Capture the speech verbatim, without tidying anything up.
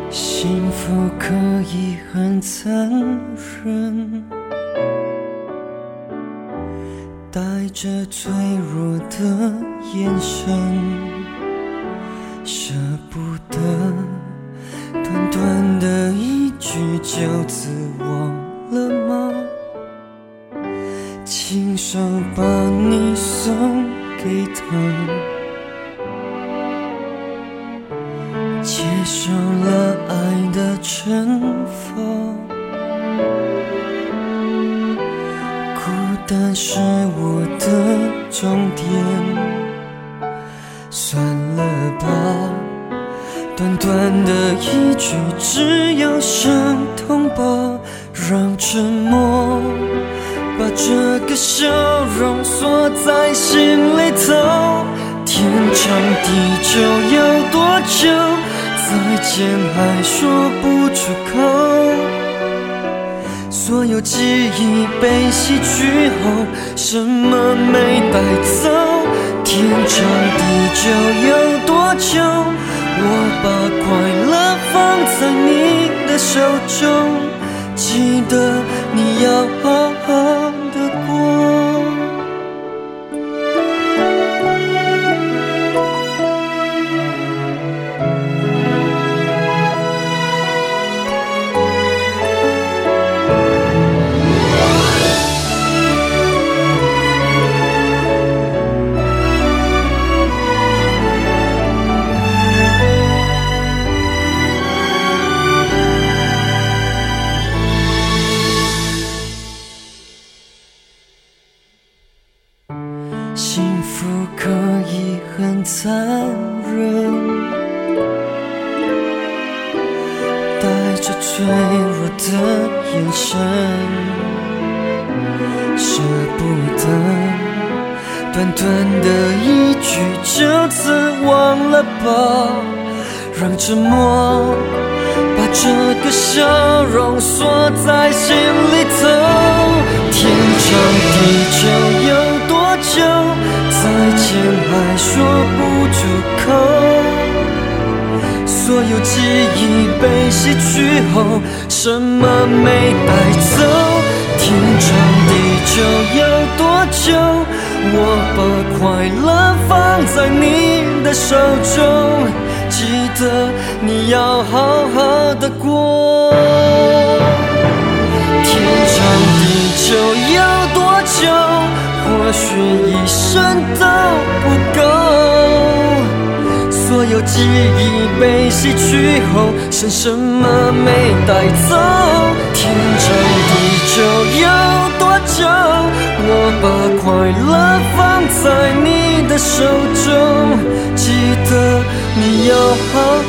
幸福可以很残忍，带着脆弱的眼神，舍不得短短的一句就此忘了吗？亲手把你送给他，接受了爱的惩罚，孤单是我的终点，算了吧，短短的一句只有伤痛吧，让沉默把这个笑容锁在心里头，天长地久有多久，再见还说不出口，所有记忆被洗去后，什么没带走，天长地久有多久，我把快乐放在你的手中，记得你要好好的过。幸福可以很残忍，带着脆弱的眼神，舍不得短短的一句就此忘了吧，让沉默把这个笑容锁在心里头，天长地久有多久，再见还说不出口，所有记忆被洗去后，什么没带走，天长地久有多久，我把快乐放在你的手中，记得你要好好的过，天长地久有多久，或许一生都不够，所有记忆被洗去后，剩什么没带走，天长地久有多久，我把快乐放在你的手中，记得你要好